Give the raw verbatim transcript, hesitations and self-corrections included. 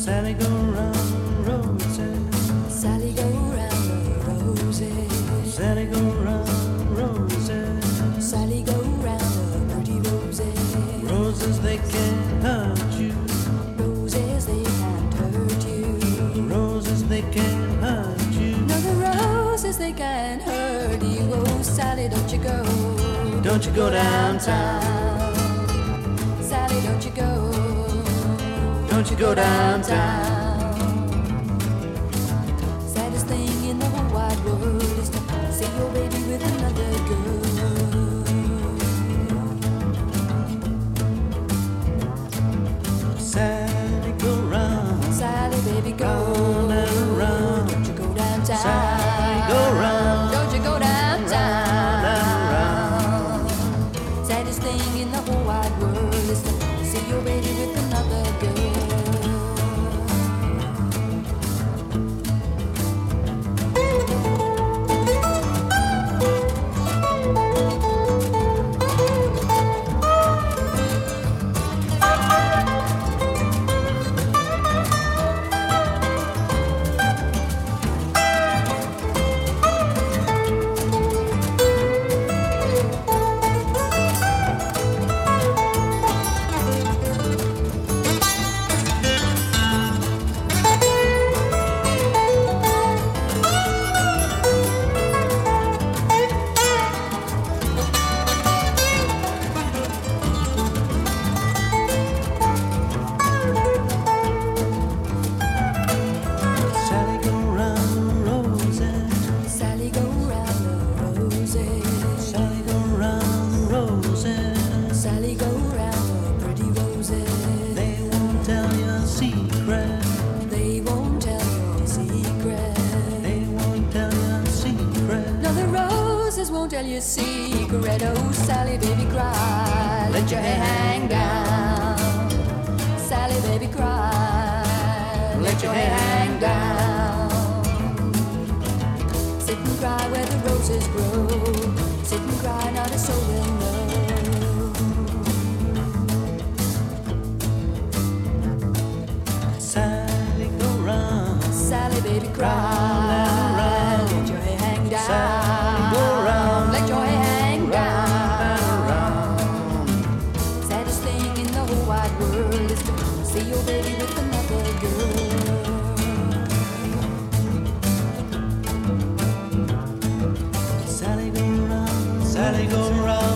Sally go round the roses. Sally go round the roses. Sally go round the roses. Sally go round the pretty roses. Roses they can't hurt you. Roses they can't hurt you. Roses they can't hurt you. No, the roses they can't hurt you. Oh, Sally, don't you go. Don't you go downtown. Sally, don't you go. Don't you go downtown. Saddest thing in the whole wide world is to see your baby with another girl. Sally go round. Sally, baby, go. Round and round. Don't you go downtown. Sally go round. Don't you go downtown. Round and Saddest thing in the whole wide world is to see your baby with another girl. Sally go round the roses. Sally go round the roses. Sally go round the roses. Sally go round the pretty roses. They won't tell your secret. They won't tell your secret. They won't tell your secret. No, the roses won't tell your secret. Oh, Sally, baby, cry. Let your hair hang down. Sally, baby, cry. Let your hair hang down. Sit and cry where the roses grow. Sit and cry, not a soul will know. Sally go round. Sally, baby, cry. Round and round. Let your hair hang down. Sally, go round. Let your hair hang down. Round. Saddest thing in the whole wide world is to see your baby with another girl. Sally go round. Sally go round.